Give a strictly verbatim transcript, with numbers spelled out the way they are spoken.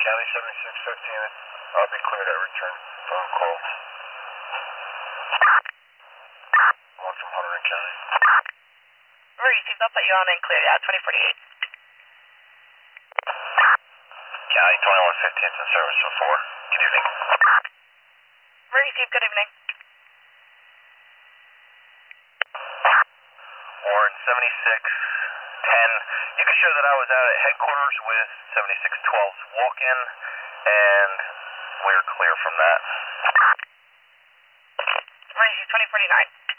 County seventy-six fifteen, I'll be cleared at return phone call. One from Hunterdon County. Emergency, I'll put you on and clear out twenty forty-eight. County twenty-one fifteen in service before. Good evening. Emergency, good evening. Warren seventy-six ten. You can show that I was out at headquarters with seventy-six twelve's walk-in, and we're clear from that. Emergency, twenty forty-nine.